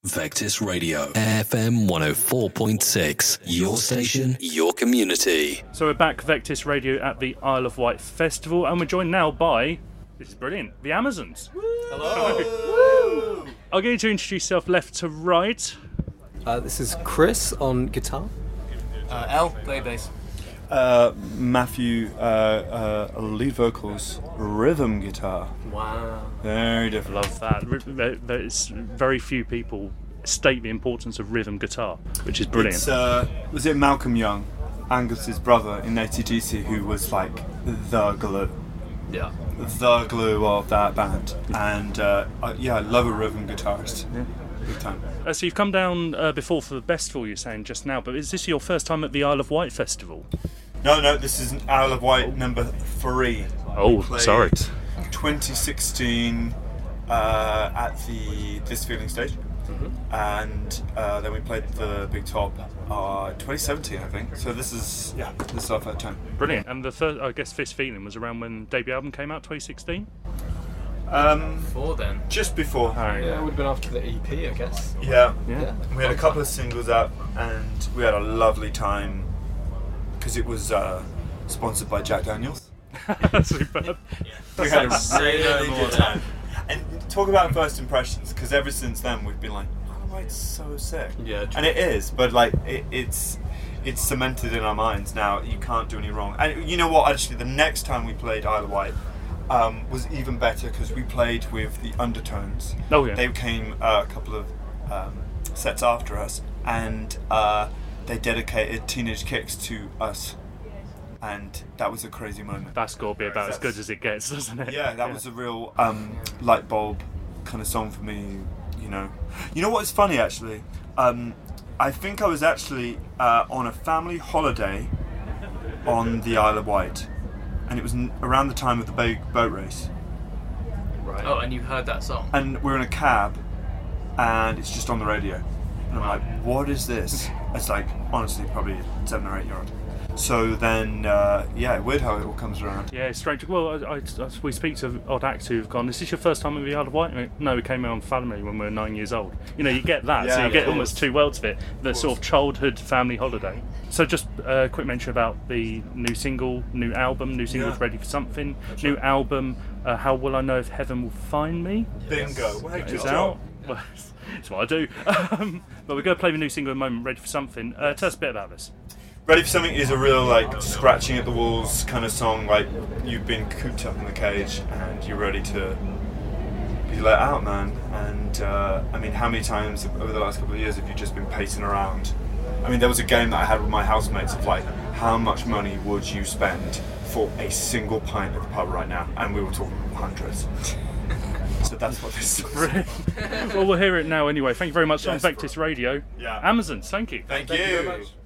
Vectis Radio, FM 104.6. Your station, your community. So we're back, Vectis Radio, at the Isle of Wight Festival, and we're joined now by, this is brilliant, the Amazons. Woo! Hello! I'll get you to introduce yourself left to right. This is Chris on guitar. L, play bass. Matthew, lead vocals, rhythm guitar. Wow. Very different. Love that. There's very few people state the importance of rhythm guitar, which is brilliant. It's, was it Malcolm Young, Angus's brother in AC/DC, who was like the glue? Yeah. The glue of that band. And I love a rhythm guitarist. Yeah. Big time. So you've come down before for the festival, you're saying just now, but is this your first time at the Isle of Wight Festival? No, this is Isle of Wight number 3. Oh, sorry. 2016 at the This Feeling stage. Mm-hmm. And then we played the Big Top 2017, I think. So this is our third time. Brilliant. And the first, I guess, This Feeling was around when debut album came out, 2016? Before then. Just before. Yeah, it would have been after the EP, I guess. Yeah. Yeah. We had a couple of singles out, and we had a lovely time because it was sponsored by Jack Daniels. Superb. We had a Say no really more good time. And talk about first impressions, because ever since then we've been like, oh, it's so sick. Yeah, true. And it is, but like it's cemented in our minds now. You can't do any wrong. And you know what? Actually, the next time we played Isle of Wight was even better because we played with the Undertones. Oh yeah. They came a couple of sets after us, and they dedicated Teenage Kicks to us. And that was a crazy moment. That's got to be about as good as it gets, doesn't it? Yeah, that was a real light bulb kind of song for me, you know. You know what's funny, actually? I think I was actually on a family holiday on the Isle of Wight, and it was around the time of the big boat race. Right. Oh, and you heard that song? And we're in a cab, and it's just on the radio. And I'm like, what is this? It's like, honestly, probably 7 or 8 year old. So then, weird how it all comes around. Yeah, it's strange. Well, we speak to odd acts who've gone, is this your first time at the Isle of Wight? No, we came out on family when we were 9 years old. You know, you get that, Yeah, so you of get course. almost two worlds of it. The sort of childhood family holiday. So just a quick mention about the new single, new album, new single's Ready for Something, new album, How Will I Know If Heaven Will Find Me? Bingo. Well, good Is job. out. Well, that's what I do. But we're going to play the new single in a moment, Ready for Something. Tell us a bit about this. Ready for Something is a real, like, scratching at the walls kind of song, like, you've been cooped up in the cage and you're ready to be let out, man. And, I mean, how many times over the last couple of years have you just been pacing around? I mean, there was a game that I had with my housemates of, like, how much money would you spend for a single pint at the pub right now? And we were talking hundreds. So that's what this is. Well, we'll hear it now anyway. Thank you very much on Yes, Vectis Radio. Yeah. Amazons, thank you. Thank Thank you you. very much.